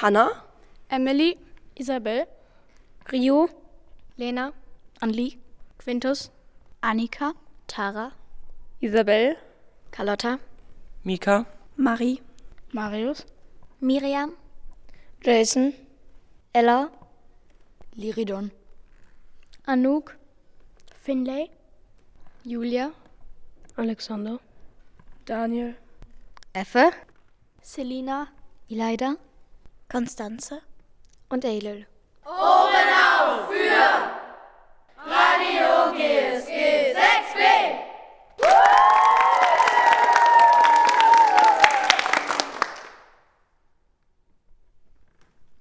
Hannah, Emily, Isabel, Rio, Lena, Anli, Quintus, Annika, Tara, Isabel, Carlotta, Mika, Marie, Marius, Miriam, Jason, Ella, Liridon, Anouk, Finlay, Julia, Alexander, Daniel, Effe, Selina, Ileida Konstanze und Eilel. Ohren auf für